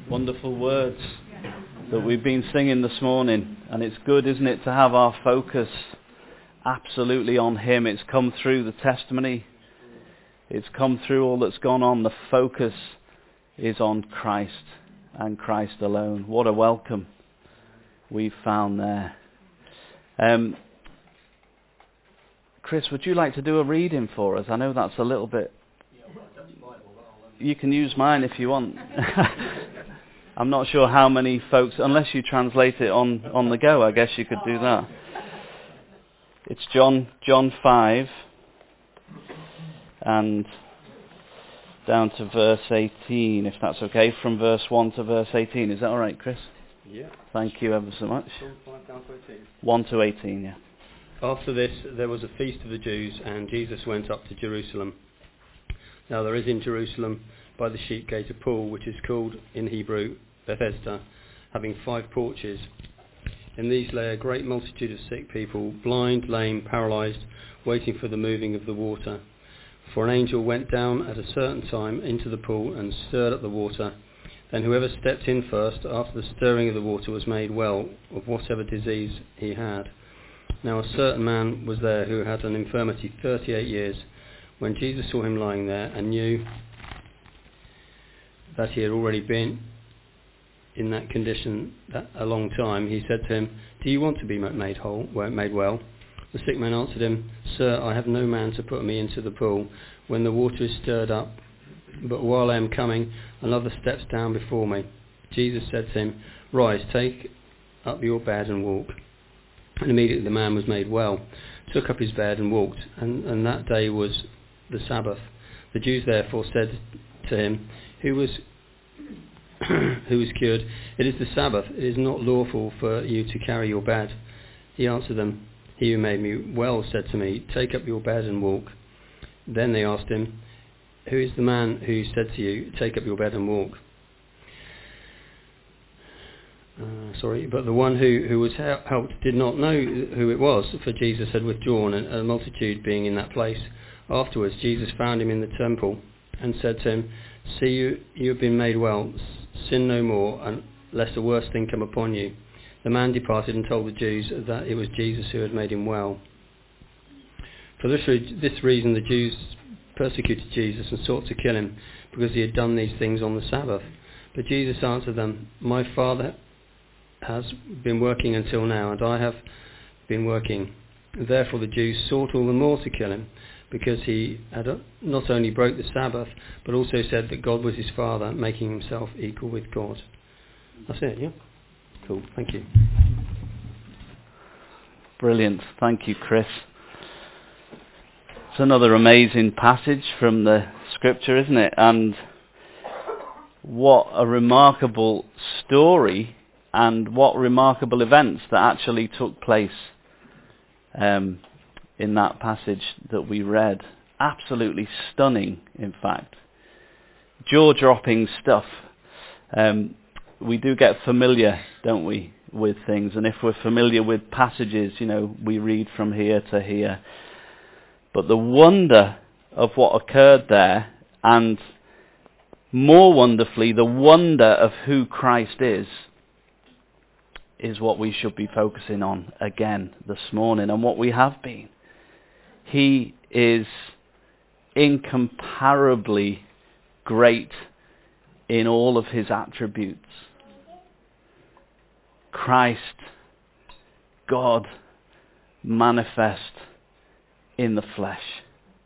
Wonderful words that we've been singing this morning. And it's good, isn't it, to have our focus absolutely on Him. It's come through the testimony. It's come through all that's gone on. The focus is on Christ and Christ alone. What a welcome we've found there. Chris, would you like to do a reading for us? I know that's a little bit... You can use mine if you want. I'm not sure how many folks, unless you translate it on the go, I guess you could do that. It's John 5 and down to verse 18, if that's okay, from verse 1 to verse 18. Is that all right, Chris? Yeah. Thank you ever so much. John 5 down to 18. 1 to 18, yeah. After this, there was a feast of the Jews, and Jesus went up to Jerusalem. Now there is in Jerusalem by the sheep gate a pool, which is called in Hebrew Bethesda, having 5 porches. In these lay a great multitude of sick people, blind, lame, paralysed, waiting for the moving of the water. For an angel went down at a certain time into the pool and stirred up the water. Then whoever stepped in first after the stirring of the water was made well of whatever disease he had. Now a certain man was there who had an infirmity 38 years. When Jesus saw him lying there and knew that he had already been in that condition a long time, he said to him, "Do you want to be made well?" The sick man answered him, "Sir, I have no man to put me into the pool when the water is stirred up, but while I am coming, another steps down before me." Jesus said to him, "Rise, take up your bed and walk." And immediately the man was made well, took up his bed and walked, and that day was the Sabbath. The Jews therefore said to him, who was cured, "It is the Sabbath, it is not lawful for you to carry your bed." He answered them, "He who made me well said to me, 'Take up your bed and walk.'" Then they asked him, "Who is the man who said to you, 'Take up your bed and walk'?" But the one who was helped did not know who it was, for Jesus had withdrawn, and a multitude being in that place. Afterwards Jesus found him in the temple and said to him, "See, you have been made well. Sin no more, and lest a worse thing come upon you." The man departed and told the Jews that it was Jesus who had made him well. For this reason the Jews persecuted Jesus and sought to kill him, because he had done these things on the Sabbath. But Jesus answered them, "My Father has been working until now, and I have been working." Therefore the Jews sought all the more to kill him, because he had not only broke the Sabbath, but also said that God was his Father, making himself equal with God. That's it, yeah? Cool, thank you. Brilliant. Thank you, Chris. It's another amazing passage from the Scripture, isn't it? And what a remarkable story, and what remarkable events that actually took place in that passage that we read. Absolutely stunning, in fact. Jaw-dropping stuff. We do get familiar, don't we, with things. And if we're familiar with passages, we read from here to here. But the wonder of what occurred there, and more wonderfully, the wonder of who Christ is what we should be focusing on again this morning, and what we have been. He is incomparably great in all of his attributes. Christ, God, manifest in the flesh.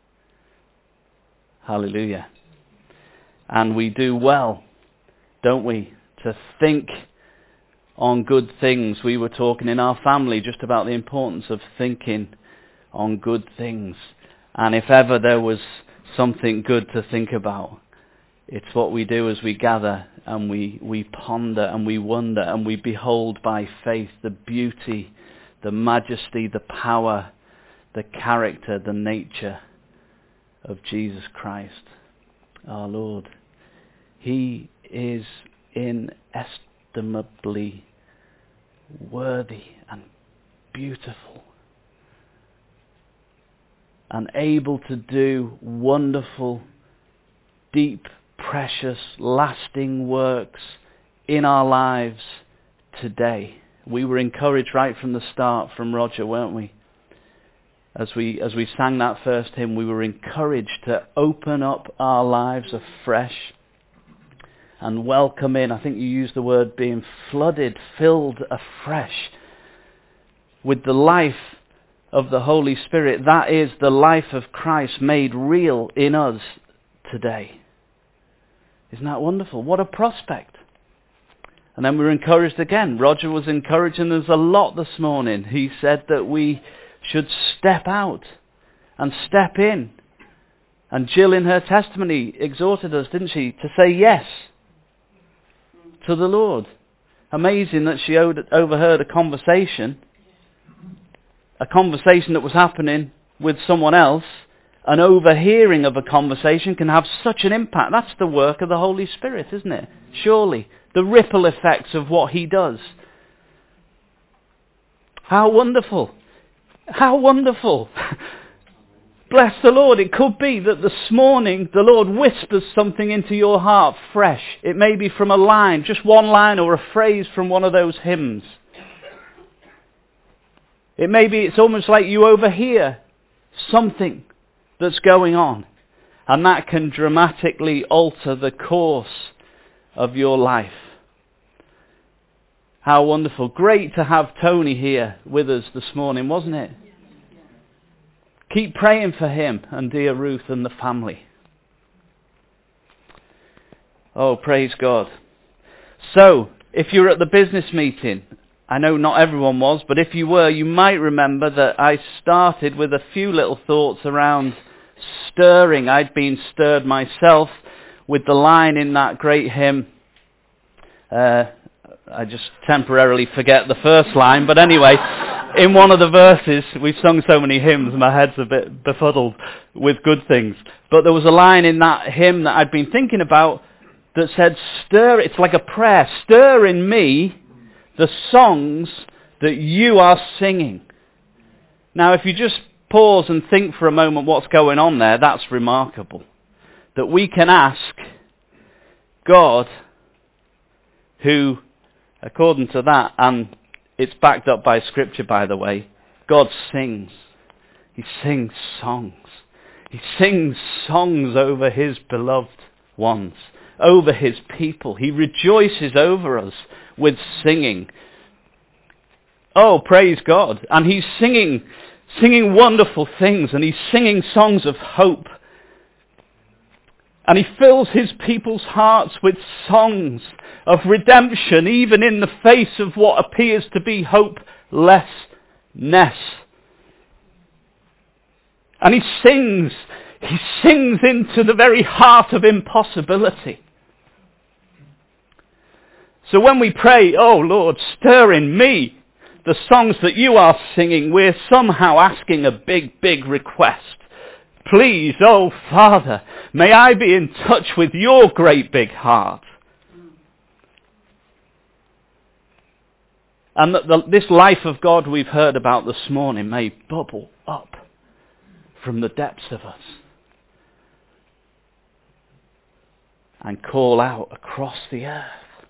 Hallelujah. And we do well, don't we, to think on good things. We were talking in our family just about the importance of thinking on good things. And if ever there was something good to think about, it's what we do as we gather and we ponder and we wonder and we behold by faith the beauty, the majesty, the power, the character, the nature of Jesus Christ, our Lord. He is inestimably worthy and beautiful, and able to do wonderful, deep, precious, lasting works in our lives today. We were encouraged right from the start from Roger, weren't we? As we sang that first hymn, we were encouraged to open up our lives afresh and welcome in. I think you used the word being flooded, filled afresh with the life of the Holy Spirit. That is the life of Christ made real in us today. Isn't that wonderful? What a prospect. And then we were encouraged again. Roger was encouraging us a lot this morning. He said that we should step out and step in. And Jill in her testimony exhorted us, didn't she, to say yes to the Lord. Amazing that she overheard a conversation that was happening with someone else. An overhearing of a conversation can have such an impact. That's the work of the Holy Spirit, isn't it? Surely. The ripple effects of what he does. How wonderful. How wonderful. Bless the Lord. It could be that this morning the Lord whispers something into your heart fresh. It may be from a line, just one line, or a phrase from one of those hymns. It may be, it's almost like you overhear something that's going on. And that can dramatically alter the course of your life. How wonderful. Great to have Tony here with us this morning, wasn't it? Keep praying for him and dear Ruth and the family. Oh, praise God. So, if you're at the business meeting, I know not everyone was, but if you were, you might remember that I started with a few little thoughts around stirring. I'd been stirred myself with the line in that great hymn. I just temporarily forget the first line, but anyway, in one of the verses, we've sung so many hymns, my head's a bit befuddled with good things. But there was a line in that hymn that I'd been thinking about that said, stir, it's like a prayer, stir in me the songs that you are singing. Now, if you just pause and think for a moment what's going on there, that's remarkable. That we can ask God, who, according to that, and it's backed up by Scripture, by the way, God sings. He sings songs. He sings songs over his beloved ones, over his people. He rejoices over us with singing. Oh, praise God. And he's singing wonderful things, and he's singing songs of hope. And he fills his people's hearts with songs of redemption, even in the face of what appears to be hopelessness. And he sings into the very heart of impossibility. So when we pray, oh Lord, stir in me the songs that you are singing, we're somehow asking a big, big request. Please, oh Father, may I be in touch with your great big heart. And that this life of God we've heard about this morning may bubble up from the depths of us and call out across the earth.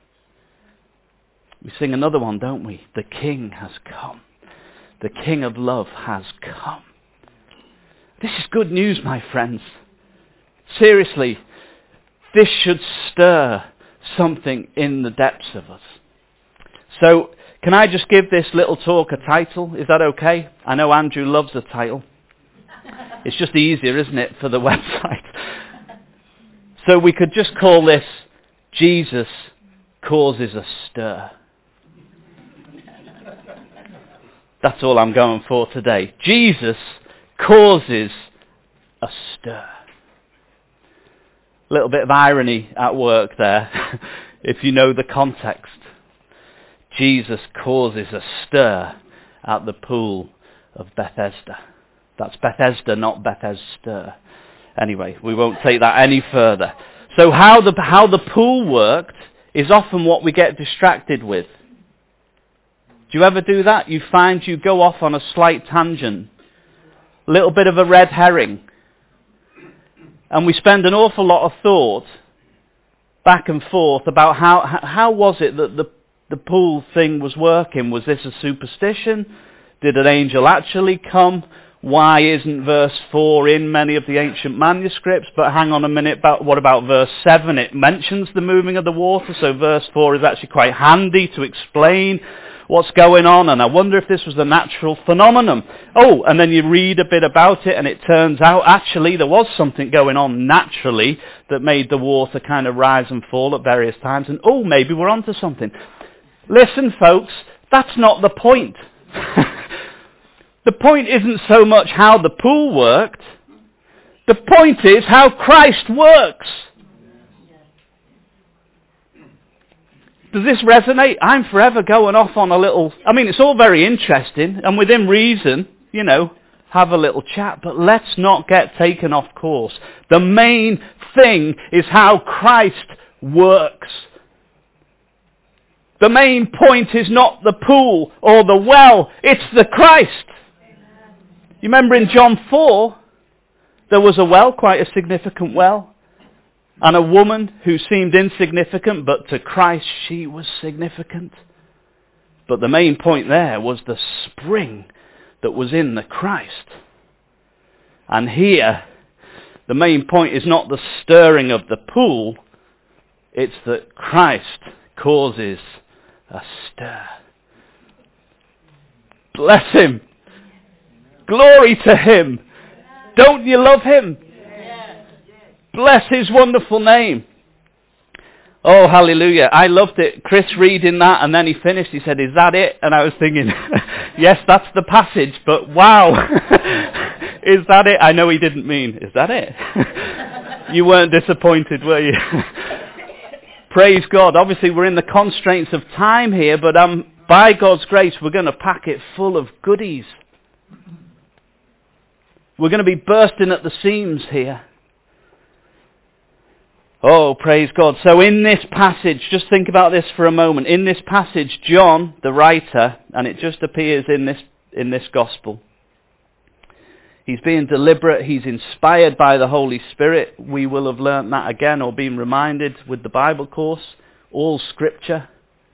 We sing another one, don't we? The King has come. The King of love has come. This is good news, my friends. Seriously, this should stir something in the depths of us. So, can I just give this little talk a title? Is that okay? I know Andrew loves a title. It's just easier, isn't it, for the website? So we could just call this, Jesus Causes a Stir. That's all I'm going for today. Jesus causes a stir. A little bit of irony at work there, if you know the context. Jesus causes a stir at the pool of Bethesda. That's Bethesda, not Bethesda. Anyway, we won't take that any further. So how the pool worked is often what we get distracted with. Do you ever do that? You find you go off on a slight tangent, a little bit of a red herring, and we spend an awful lot of thought back and forth about how was it that the pool thing was working. Was this a superstition? Did an angel actually come? Why isn't verse 4 in many of the ancient manuscripts? But hang on a minute, what about verse 7? It mentions the moving of the water, so verse 4 is actually quite handy to explain what's going on, and I wonder if this was a natural phenomenon. Oh, and then you read a bit about it, and it turns out actually there was something going on naturally that made the water kind of rise and fall at various times, and oh, maybe we're onto something. Listen, folks, that's not the point. The point isn't so much how the pool worked. The point is how Christ works. Does this resonate? I'm forever going off on a little... it's all very interesting, and within reason, have a little chat, but let's not get taken off course. The main thing is how Christ works. The main point is not the pool or the well, it's the Christ. You remember in John 4, there was a well, quite a significant well, and a woman who seemed insignificant, but to Christ she was significant. But the main point there was the spring that was in the Christ. And here, the main point is not the stirring of the pool, it's that Christ causes a stir. Bless him. Glory to him. Don't you love him? Bless his wonderful name. Oh, hallelujah. I loved it. Chris reading that, and then he finished. He said, is that it? And I was thinking, yes, that's the passage, but wow. Is that it? I know he didn't mean, is that it? You weren't disappointed, were you? Praise God. Obviously, we're in the constraints of time here, but by God's grace, we're going to pack it full of goodies. We're going to be bursting at the seams here. Oh, praise God. So in this passage, just think about this for a moment. In this passage, John, the writer, and it just appears in this gospel, he's being deliberate, he's inspired by the Holy Spirit. We will have learnt that again, or been reminded with the Bible course. All scripture,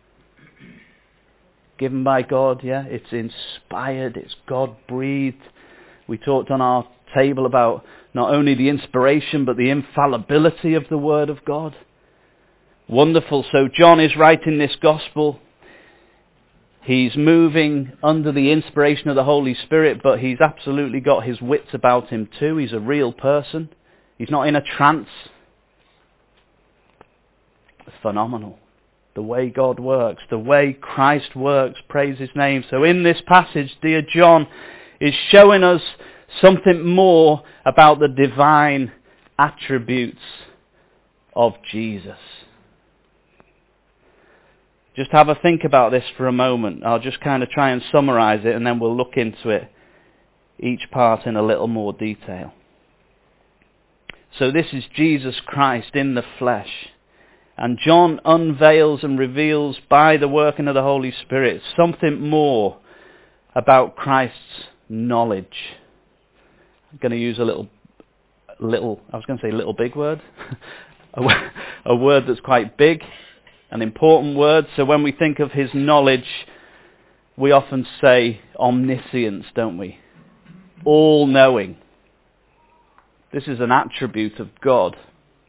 given by God, it's inspired, it's God-breathed. We talked on our table about not only the inspiration, but the infallibility of the Word of God. Wonderful. So John is writing this gospel. He's moving under the inspiration of the Holy Spirit, but he's absolutely got his wits about him too. He's a real person. He's not in a trance. Phenomenal. The way God works, the way Christ works, praise his name. So in this passage, dear John is showing us something more about the divine attributes of Jesus. Just have a think about this for a moment. I'll just kind of try and summarize it, and then we'll look into it, each part in a little more detail. So this is Jesus Christ in the flesh. And John unveils and reveals by the working of the Holy Spirit something more about Christ's knowledge. I'm going to use a little big word. a word that's quite big, an important word. So when we think of his knowledge, we often say omniscience, don't we? All-knowing. This is an attribute of God.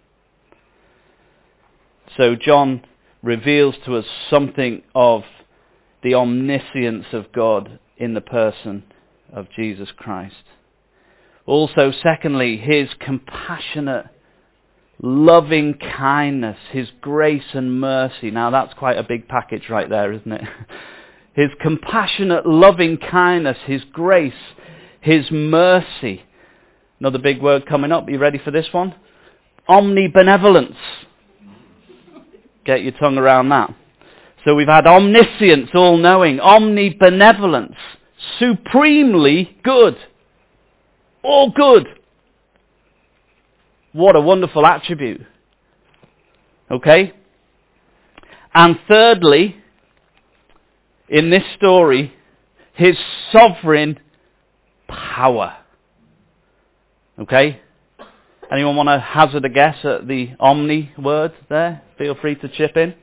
So John reveals to us something of the omniscience of God in the person of Jesus Christ. Also, secondly, his compassionate, loving kindness, his grace and mercy. Now that's quite a big package right there, isn't it? His compassionate, loving kindness, his grace, his mercy. Another big word coming up. Are you ready for this one? Omnibenevolence. Get your tongue around that. So we've had omniscience, all-knowing, omnibenevolence, supremely good. All good. What a wonderful attribute. Okay? And thirdly, in this story, his sovereign power. Okay? Anyone want to hazard a guess at the omni word there? Feel free to chip in.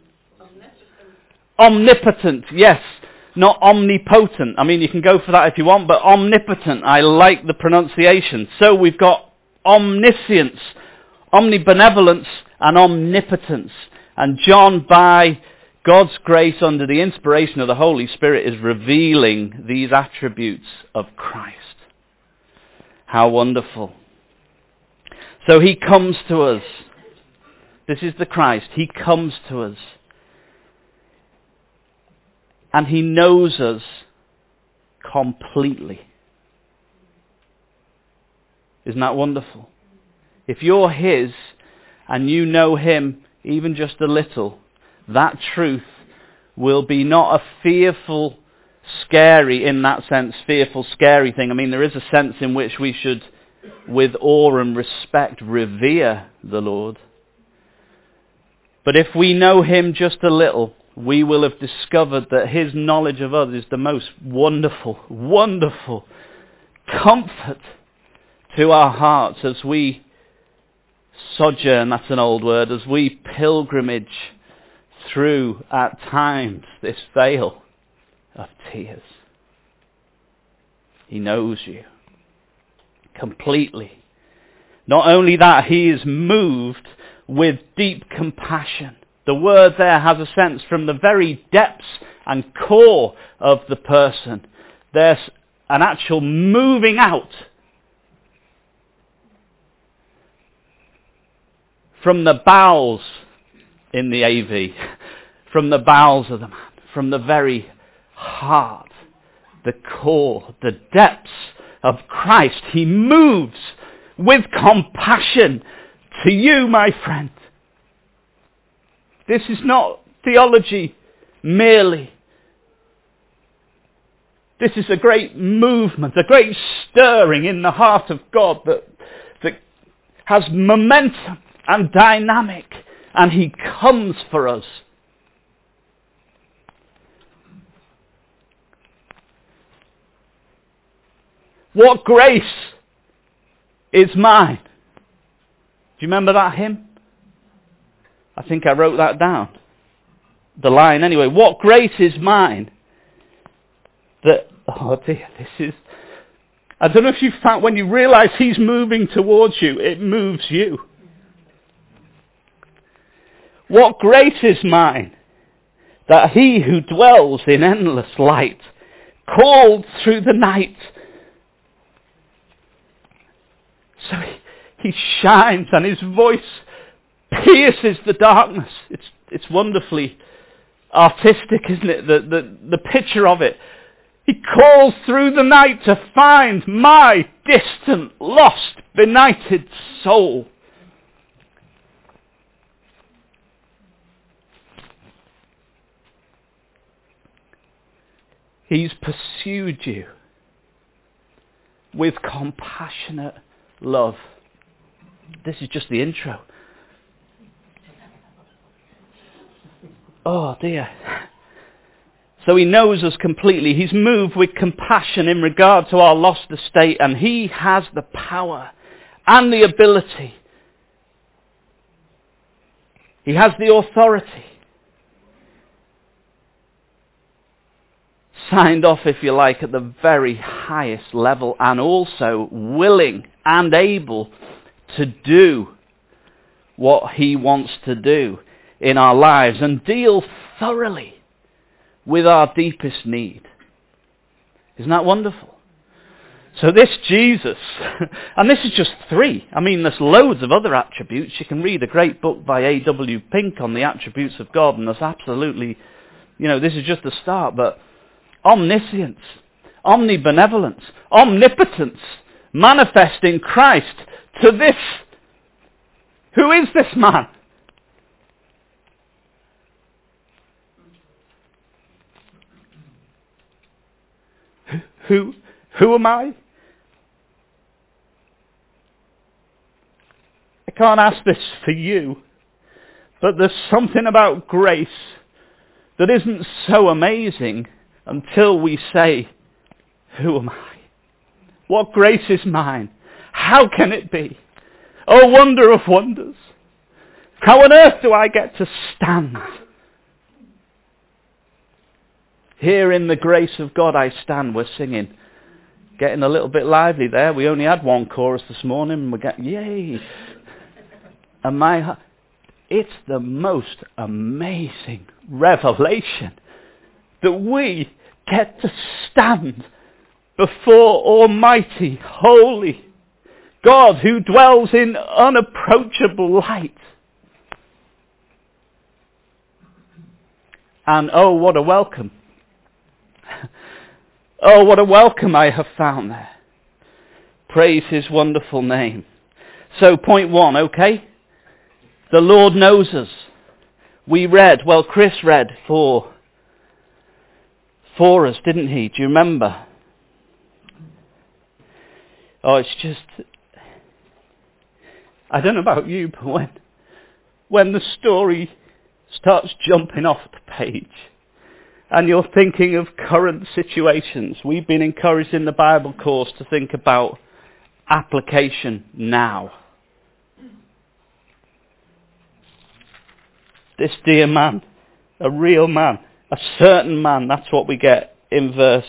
Omnipotent, yes. Not omnipotent. I mean, you can go for that if you want, but omnipotent. I like the pronunciation. So we've got omniscience, omnibenevolence, and omnipotence. And John, by God's grace under the inspiration of the Holy Spirit, is revealing these attributes of Christ. How wonderful. So he comes to us. This is the Christ. He comes to us. And he knows us completely. Isn't that wonderful? If you're his and you know him even just a little, that truth will be not a fearful, scary, in that sense, fearful, scary thing. I mean, there is a sense in which we should, with awe and respect, revere the Lord. But if we know him just a little, we will have discovered that his knowledge of us is the most wonderful, wonderful comfort to our hearts as we sojourn, that's an old word, as we pilgrimage through, at times, this vale of tears. He knows you completely. Not only that, he is moved with deep compassion. The word there has a sense from the very depths and core of the person. There's an actual moving out from the bowels in the AV, from the bowels of the man, from the very heart, the core, the depths of Christ. He moves with compassion to you, my friend. This is not theology merely. This is a great movement, a great stirring in the heart of God that has momentum and dynamic, and he comes for us. What grace is mine? Do you remember that hymn? I think I wrote that down. The line anyway. What grace is mine? That, oh dear, this is... I don't know if you found, when you realise he's moving towards you, it moves you. What grace is mine? That he who dwells in endless light, called through the night. So he shines and his voice pierces the darkness. It's wonderfully artistic, isn't it? The picture of it. He calls through the night to find my distant, lost, benighted soul. He's pursued you with compassionate love. This is just the intro. Oh dear. So he knows us completely. He's moved with compassion in regard to our lost estate, and he has the power and the ability. He has the authority. Signed off, if you like, at the very highest level, and also willing and able to do what he wants to do in our lives and deal thoroughly with our deepest need. Isn't that wonderful? So this Jesus, and this is just 3. I mean, there's loads of other attributes. You can read a great book by A.W. Pink on the attributes of God, and there's absolutely, this is just the start, but omniscience, omnibenevolence, omnipotence, manifest in Christ to this. Who is this man? Who am I? I can't ask this for you, but there's something about grace that isn't so amazing until we say, who am I? What grace is mine? How can it be? Oh, wonder of wonders. How on earth do I get to stand? Here in the grace of God I stand, we're singing. Getting a little bit lively there. We only had one chorus this morning and we're getting, yay! And it's the most amazing revelation that we get to stand before Almighty, Holy God who dwells in unapproachable light. And oh, what a welcome. Oh, what a welcome I have found there. Praise his wonderful name. So point 1, okay? The Lord knows us. We read, well, Chris read for us, didn't he? Do you remember? Oh, it's just, I don't know about you, but when the story starts jumping off the page and you're thinking of current situations, we've been encouraged in the Bible course to think about application now. This dear man, a real man, a certain man, that's what we get in verse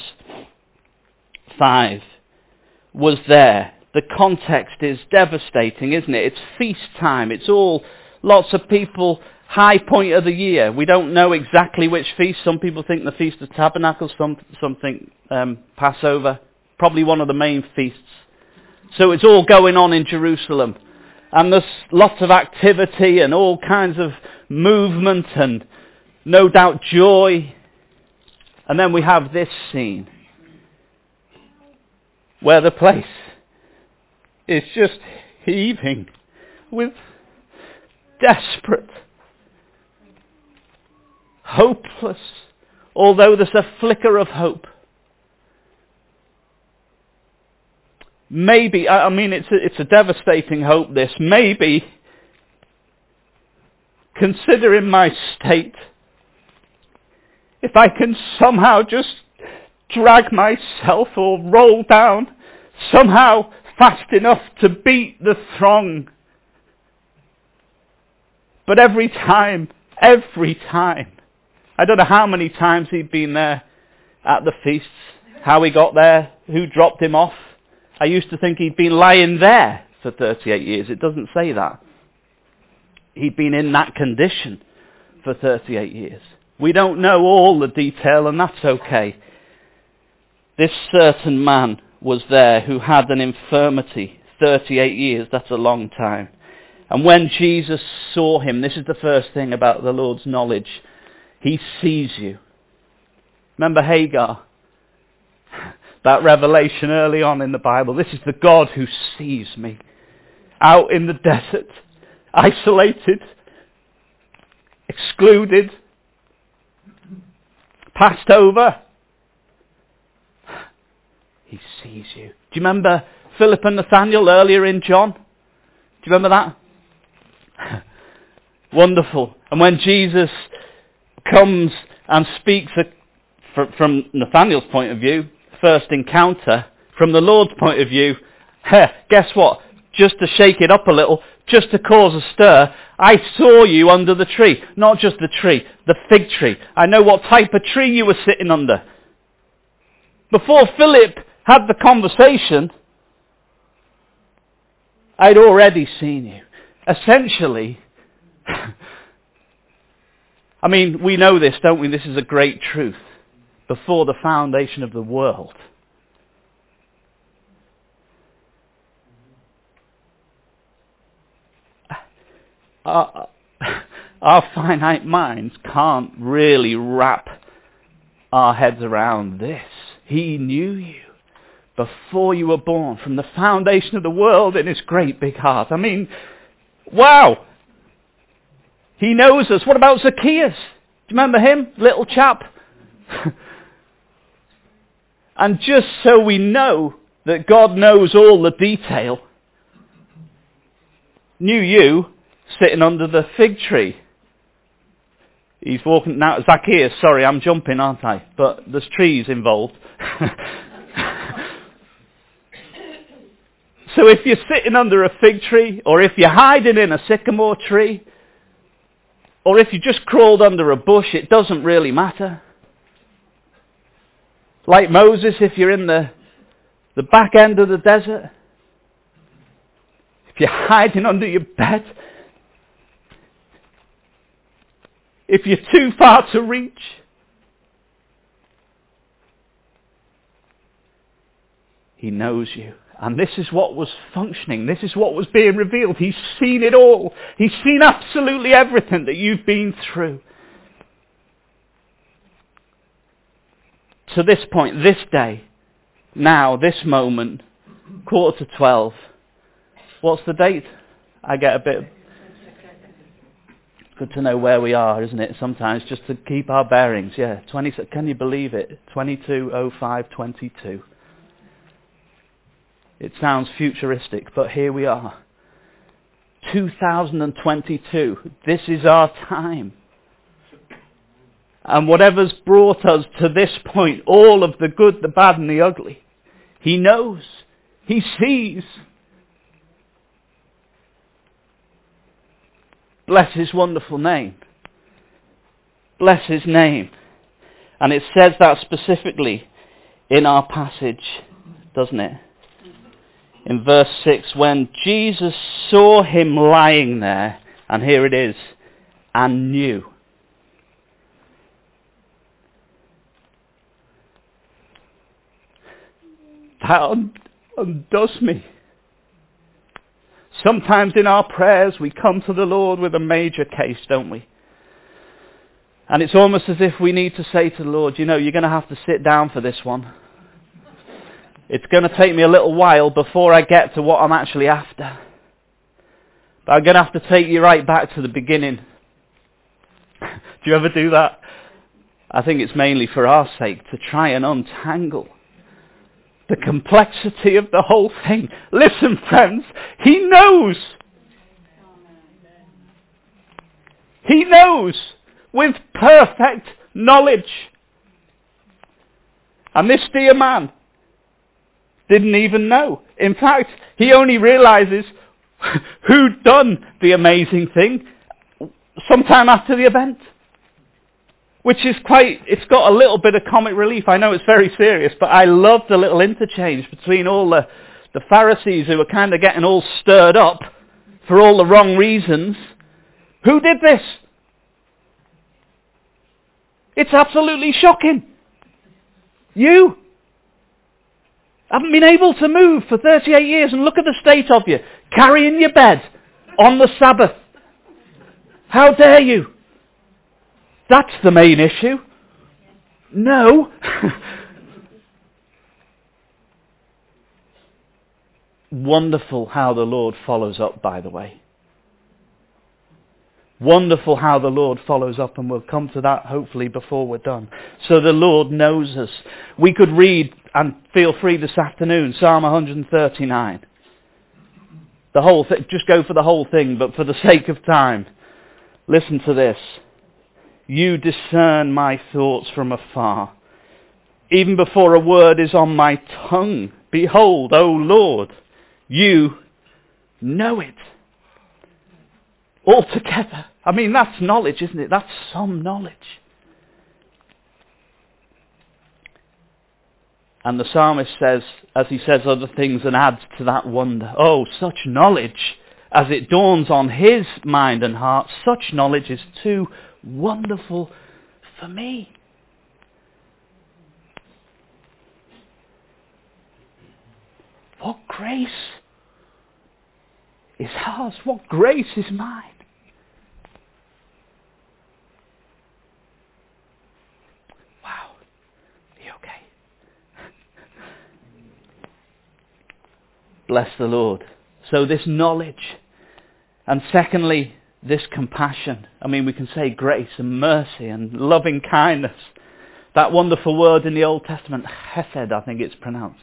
5, was there. The context is devastating, isn't it? It's feast time. It's all lots of people, high point of the year. We don't know exactly which feast. Some people think the Feast of Tabernacles, some think Passover. Probably one of the main feasts. So it's all going on in Jerusalem. And there's lots of activity and all kinds of movement and no doubt joy. And then we have this scene where the place is just heaving with desperate, hopeless, although there's a flicker of hope. Maybe, I mean, it's a devastating hope, this. Maybe, considering my state, if I can somehow just drag myself or roll down somehow fast enough to beat the throng. But every time, I don't know how many times he'd been there at the feasts, how he got there, who dropped him off. I used to think he'd been lying there for 38 years. It doesn't say that. He'd been in that condition for 38 years. We don't know all the detail, and that's okay. This certain man was there who had an infirmity, 38 years, that's a long time. And when Jesus saw him, this is the first thing about the Lord's knowledge, he sees you. Remember Hagar? That revelation early on in the Bible. This is the God who sees me. Out in the desert, isolated, excluded, passed over. He sees you. Do you remember Philip and Nathaniel earlier in John? Do you remember that? Wonderful. And when Jesus comes and speaks from Nathaniel's point of view, first encounter, from the Lord's point of view, guess what? Just to shake it up a little, just to cause a stir, I saw you under the tree. Not just the tree, the fig tree. I know what type of tree you were sitting under. Before Philip had the conversation, I'd already seen you. Essentially, I mean, we know this, don't we? This is a great truth. Before the foundation of the world, our finite minds can't really wrap our heads around this. He knew you before you were born, from the foundation of the world in his great big heart. I mean, wow! He knows us. What about Zacchaeus? Do you remember him? Little chap. And just so we know that God knows all the detail, knew you sitting under the fig tree. He's walking now. Zacchaeus, sorry, I'm jumping, aren't I? But there's trees involved. So if you're sitting under a fig tree, or if you're hiding in a sycamore tree, Or if you just crawled under a bush, it doesn't really matter. Like Moses, if you're in the back end of the desert, if you're hiding under your bed, if you're too far to reach, he knows you. And this is what was functioning. This is what was being revealed. He's seen it all. He's seen absolutely everything that you've been through. To this point, this day, now, this moment, 11:45. What's the date? I get a bit... Good to know where we are, isn't it? Sometimes, just to keep our bearings. Yeah, 20. Can you believe it? 22:05:22. It sounds futuristic, but here we are. 2022. This is our time. And whatever's brought us to this point, all of the good, the bad and the ugly, he knows. He sees. Bless his wonderful name. Bless his name. And it says that specifically in our passage, doesn't it? In verse 6, when Jesus saw him lying there, and here it is, and knew. That undoes me. Sometimes in our prayers we come to the Lord with a major case, don't we? And it's almost as if we need to say to the Lord, you know, you're going to have to sit down for this one. It's going to take me a little while before I get to what I'm actually after. But I'm going to have to take you right back to the beginning. Do you ever do that? I think it's mainly for our sake, to try and untangle the complexity of the whole thing. Listen, friends, he knows. He knows with perfect knowledge. And this dear man didn't even know. In fact, he only realizes who'd done the amazing thing sometime after the event. Which is it's got a little bit of comic relief. I know it's very serious, but I love the little interchange between all the Pharisees who were kind of getting all stirred up for all the wrong reasons. Who did this? It's absolutely shocking. You haven't been able to move for 38 years, and look at the state of you, carrying your bed on the Sabbath. How dare you? That's the main issue. No. Wonderful how the Lord follows up, by the way. Wonderful how the Lord follows up, and we'll come to that hopefully before we're done. So the Lord knows us. We could read, and feel free this afternoon, Psalm 139. The whole thing, just go for the whole thing, but for the sake of time, listen to this. You discern my thoughts from afar. Even before a word is on my tongue, behold, O Lord, you know it. Altogether. I mean, that's knowledge, isn't it? That's some knowledge. And the psalmist says, as he says other things and adds to that wonder, oh, such knowledge, as it dawns on his mind and heart, such knowledge is too wonderful for me. What grace is ours? What grace is mine? Wow. Are you okay? Bless the Lord. So this knowledge, and secondly, this compassion. I mean, we can say grace and mercy and loving kindness. That wonderful word in the Old Testament, chesed, I think it's pronounced.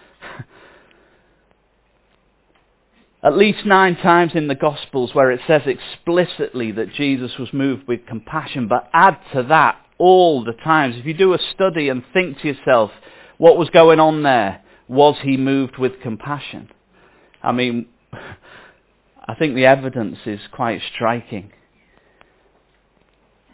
At least 9 times in the Gospels where it says explicitly that Jesus was moved with compassion, but add to that all the times. If you do a study and think to yourself, what was going on there? Was he moved with compassion? I mean, I think the evidence is quite striking.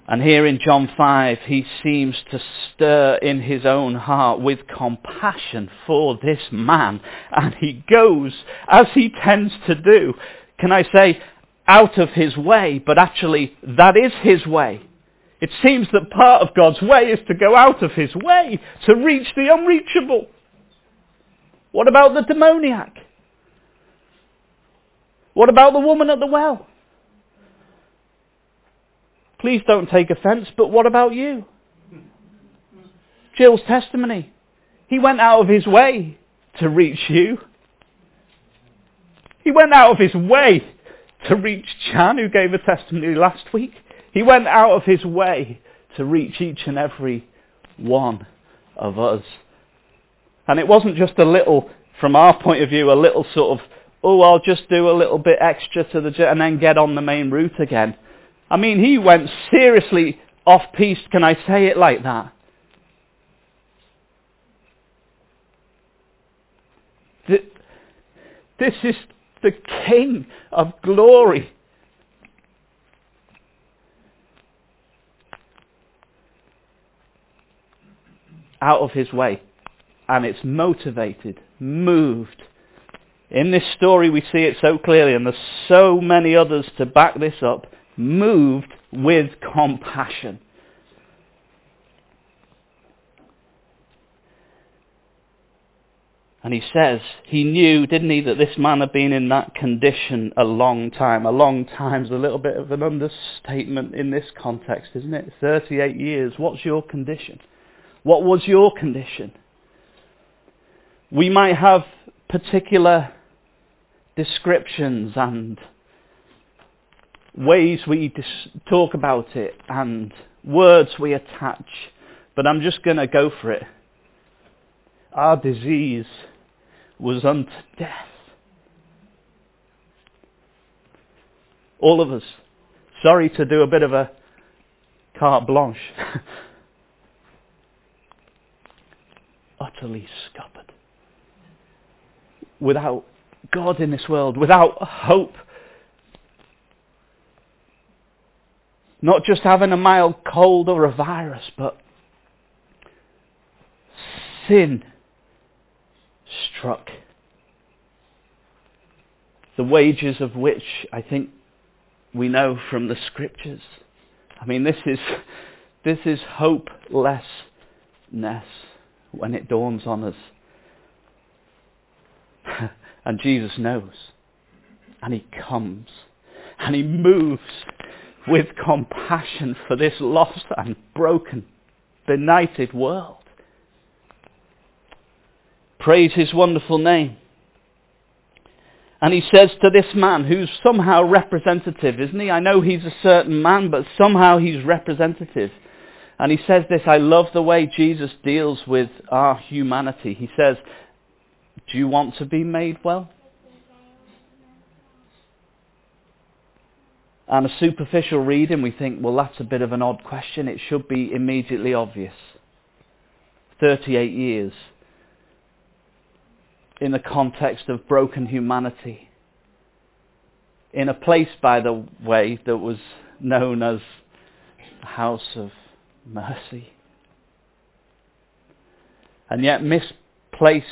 And here in John 5, he seems to stir in his own heart with compassion for this man. And he goes, as he tends to do, can I say, out of his way, but actually that is his way. It seems that part of God's way is to go out of his way to reach the unreachable. What about the demoniac? What about the woman at the well? Please don't take offence, but what about you? Jill's testimony. He went out of his way to reach you. He went out of his way to reach Chan, who gave a testimony last week. He went out of his way to reach each and every one of us. And it wasn't just a little, from our point of view, a little sort of, oh, I'll just do a little bit extra to the and then get on the main route again. I mean, he went seriously off-piste, can I say it like that? This is the King of glory. Out of his way. And it's motivated, moved. In this story we see it so clearly, and there's so many others to back this up, moved with compassion. And he says, he knew, didn't he, that this man had been in that condition a long time. A long time's a little bit of an understatement in this context, isn't it? 38 years. What's your condition? What was your condition? We might have particular descriptions and ways we talk about it and words we attach, but I'm just going to go for it. Our disease was unto death. All of us. Sorry to do a bit of a carte blanche. Utterly scuppered. Without God in this world, without hope. Not just having a mild cold or a virus, but sin struck. The wages of which I think we know from the scriptures. I mean, this is hopelessness when it dawns on us. And Jesus knows. And he comes. And he moves with compassion for this lost and broken, benighted world. Praise his wonderful name. And he says to this man, who's somehow representative, isn't he? I know he's a certain man, but somehow he's representative. And he says this, I love the way Jesus deals with our humanity. He says, do you want to be made well? And a superficial reading, we think, well, that's a bit of an odd question. It should be immediately obvious. 38 years. In the context of broken humanity. In a place, by the way, that was known as the House of Mercy. And yet misplaced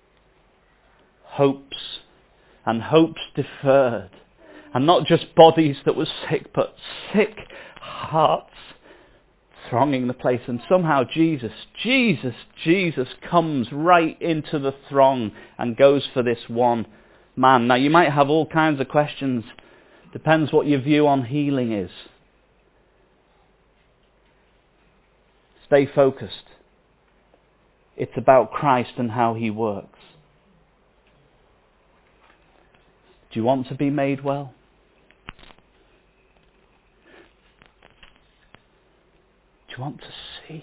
hopes and hopes deferred. And not just bodies that were sick, but sick hearts thronging the place. And somehow Jesus comes right into the throng and goes for this one man. Now you might have all kinds of questions. Depends what your view on healing is. Stay focused. It's about Christ and how he works. Do you want to be made well? Do you want to see?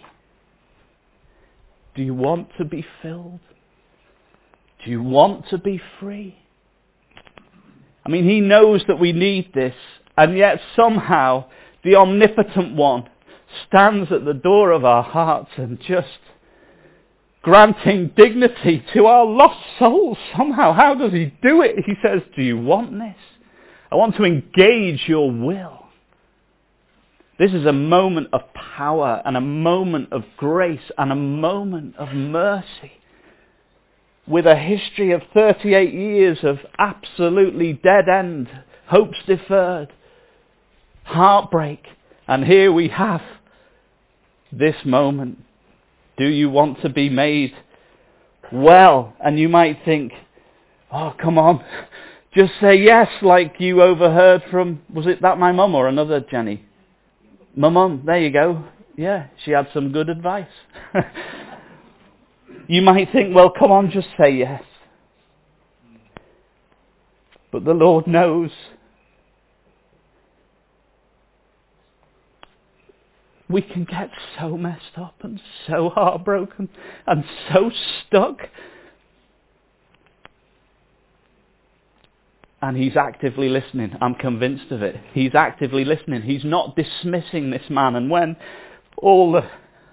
Do you want to be filled? Do you want to be free? I mean, he knows that we need this, and yet somehow the omnipotent one stands at the door of our hearts and just granting dignity to our lost souls somehow. How does he do it? He says, do you want this? I want to engage your will. This is a moment of power and a moment of grace and a moment of mercy. With a history of 38 years of absolutely dead end, hopes deferred, heartbreak. And here we have this moment. Do you want to be made well? And you might think, oh, come on, just say yes, like you overheard from, was it that my mum or another Jenny? My mum, there you go. Yeah, she had some good advice. You might think, well, come on, just say yes. But the Lord knows. We can get so messed up and so heartbroken and so stuck. And He's actively listening. I'm convinced of it. He's actively listening. He's not dismissing this man. And when all the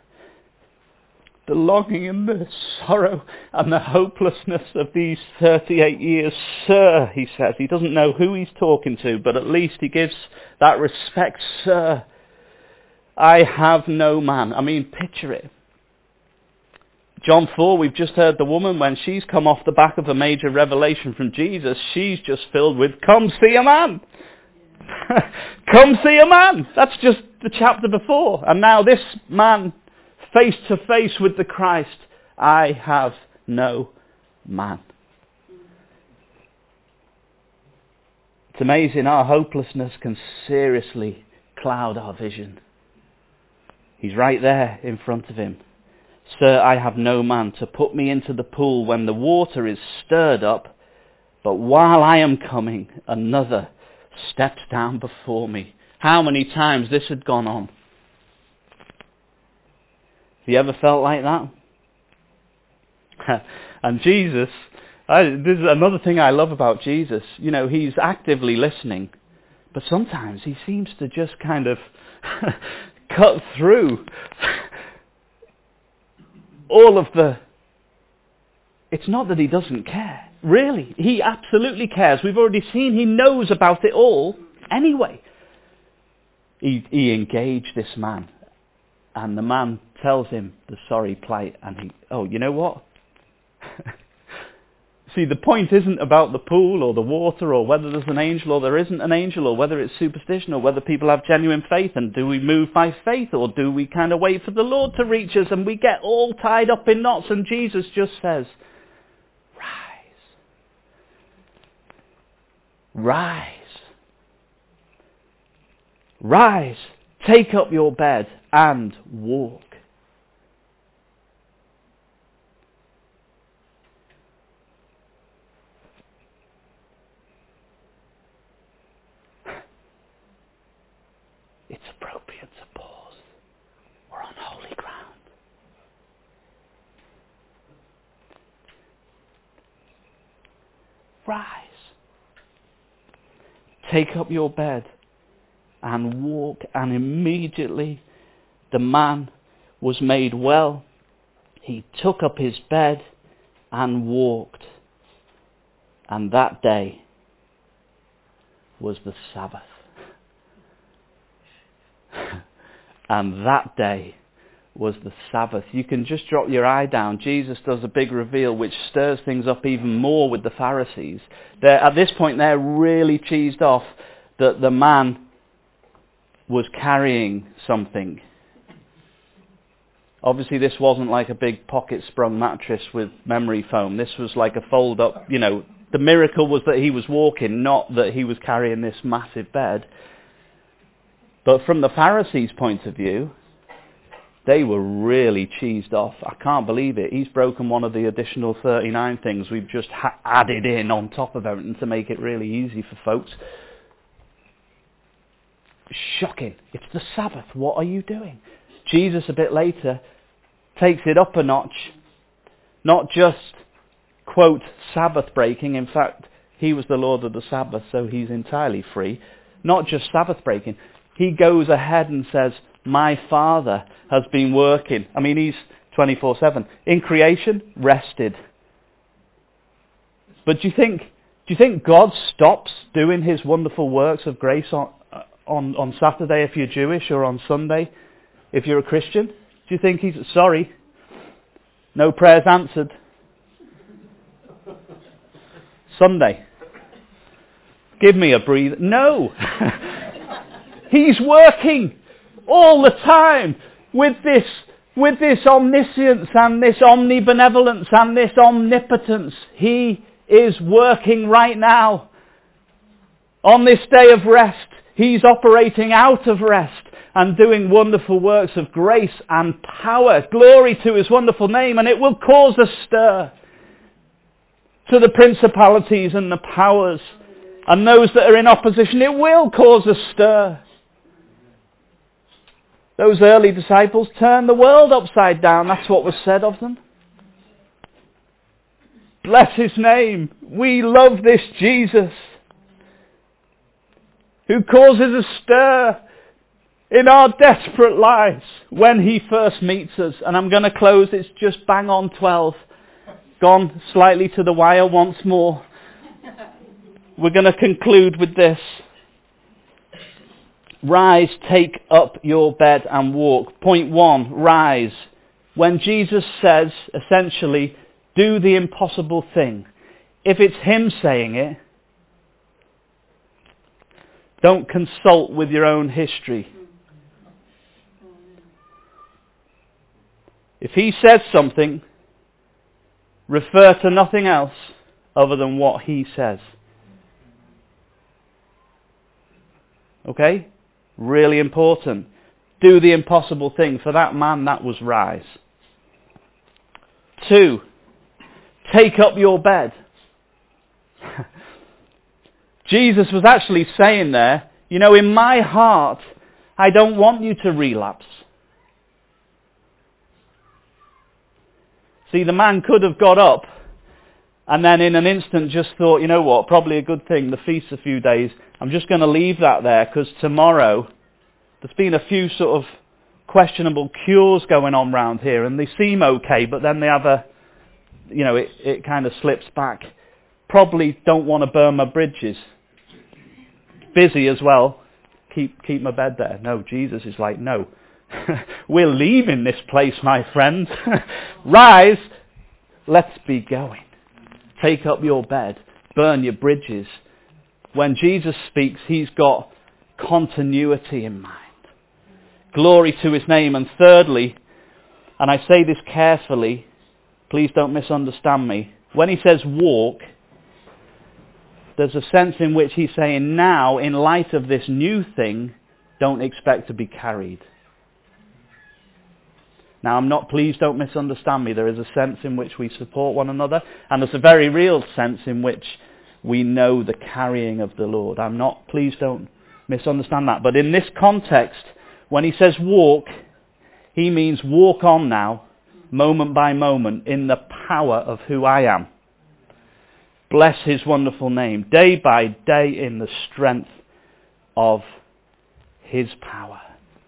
longing and the sorrow and the hopelessness of these 38 years, sir, he says. He doesn't know who he's talking to, but at least he gives that respect, sir. I have no man. I mean, picture it. John 4, we've just heard the woman, when she's come off the back of a major revelation from Jesus, she's just filled with, come see a man. Come see a man. That's just the chapter before. And now this man, face to face with the Christ, I have no man. It's amazing, our hopelessness can seriously cloud our vision. He's right there in front of him. Sir, I have no man to put me into the pool when the water is stirred up, but while I am coming, another steps down before me. How many times this had gone on? Have you ever felt like that? And Jesus, this is another thing I love about Jesus. You know, He's actively listening, but sometimes He seems to just kind of cut through all of the... It's not that He doesn't care. Really, He absolutely cares. We've already seen He knows about it all anyway. He engaged this man, and the man tells him the sorry plight, and he, oh, you know what? See, the point isn't about the pool or the water or whether there's an angel or there isn't an angel or whether it's superstition or whether people have genuine faith, and do we move by faith or do we kind of wait for the Lord to reach us, and we get all tied up in knots, and Jesus just says, rise. Rise, take up your bed and walk. It's appropriate to pause. We're on holy ground. Rise. Take up your bed and walk. And immediately the man was made well. He took up his bed and walked. And that day was the Sabbath. And that day was the Sabbath. You can just drop your eye down. Jesus does a big reveal which stirs things up even more with the Pharisees. At this point they're really cheesed off that the man was carrying something. Obviously this wasn't like a big pocket sprung mattress with memory foam. This was like a fold up, the miracle was that he was walking, not that he was carrying this massive bed. But from the Pharisees' point of view, they were really cheesed off. I can't believe it. He's broken one of the additional 39 things we've just added in on top of everything to make it really easy for folks. Shocking. It's the Sabbath. What are you doing? Jesus, a bit later, takes it up a notch. Not just, quote, Sabbath breaking. In fact, he was the Lord of the Sabbath, so he's entirely free. Not just Sabbath breaking. He goes ahead and says, my Father has been working. I mean, he's 24/7. In creation, rested. But do you think God stops doing his wonderful works of grace on on Saturday if you're Jewish, or on Sunday if you're a Christian? Do you think he's, sorry, no prayers answered? Sunday. Give me a breather. No. He's working all the time with this omniscience and this omnibenevolence and this omnipotence. He is working right now. On this day of rest, he's operating out of rest and doing wonderful works of grace and power. Glory to his wonderful name, and it will cause a stir to the principalities and the powers and those that are in opposition. It will cause a stir. Those early disciples turned the world upside down. That's what was said of them. Bless his name. We love this Jesus who causes a stir in our desperate lives when he first meets us. And I'm going to close. It's just bang on 12. Gone slightly to the wire once more. We're going to conclude with this. Rise, take up your bed and walk. Point 1, rise. When Jesus says, essentially, do the impossible thing, if it's him saying it, don't consult with your own history. If he says something, refer to nothing else other than what he says. Okay? Really important. Do the impossible thing. For that man, that was rise. 2, take up your bed. Jesus was actually saying there, you know, in my heart, I don't want you to relapse. See, the man could have got up and then in an instant just thought, you know what, probably a good thing, the feast's a few days, I'm just going to leave that there because tomorrow there's been a few sort of questionable cures going on round here and they seem okay, but then they have it kind of slips back. Probably don't want to burn my bridges. Busy as well. Keep my bed there. No, Jesus is like, no. We're leaving this place, my friend. Rise, let's be going. Take up your bed. Burn your bridges. When Jesus speaks, he's got continuity in mind. Glory to his name. And thirdly, and I say this carefully, please don't misunderstand me. When he says walk, there's a sense in which he's saying now, in light of this new thing, don't expect to be carried. Now please don't misunderstand me. There is a sense in which we support one another, and there's a very real sense in which we know the carrying of the Lord. Please don't misunderstand that. But in this context, when he says walk, he means walk on now, moment by moment, in the power of who I am. Bless his wonderful name. Day by day in the strength of his power.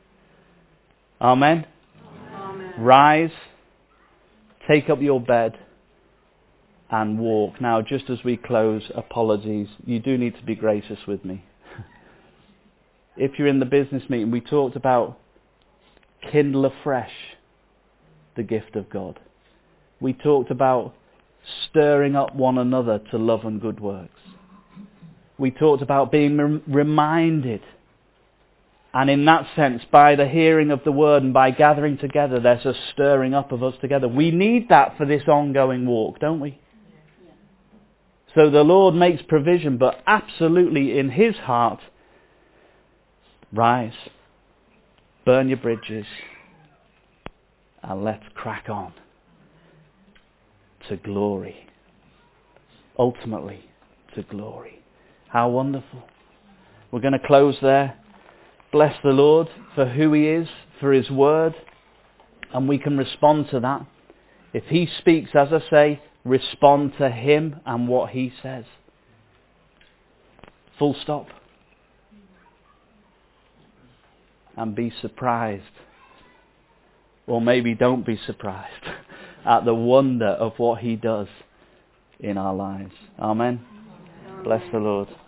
Amen. Amen. Rise, take up your bed and walk. Now, just as we close, apologies. You do need to be gracious with me. If you're in the business meeting, we talked about kindle afresh the gift of God. We talked about stirring up one another to love and good works. We talked about being reminded. And in that sense, by the hearing of the word and by gathering together, there's a stirring up of us together. We need that for this ongoing walk, don't we? So the Lord makes provision, but absolutely in his heart, rise, burn your bridges, and let's crack on to glory. Ultimately, to glory. How wonderful. We're going to close there. Bless the Lord for who he is, for his word, and we can respond to that. If he speaks, as I say, respond to him and what he says. Full stop. And be surprised, or maybe don't be surprised, at the wonder of what he does in our lives. Amen. Bless the Lord.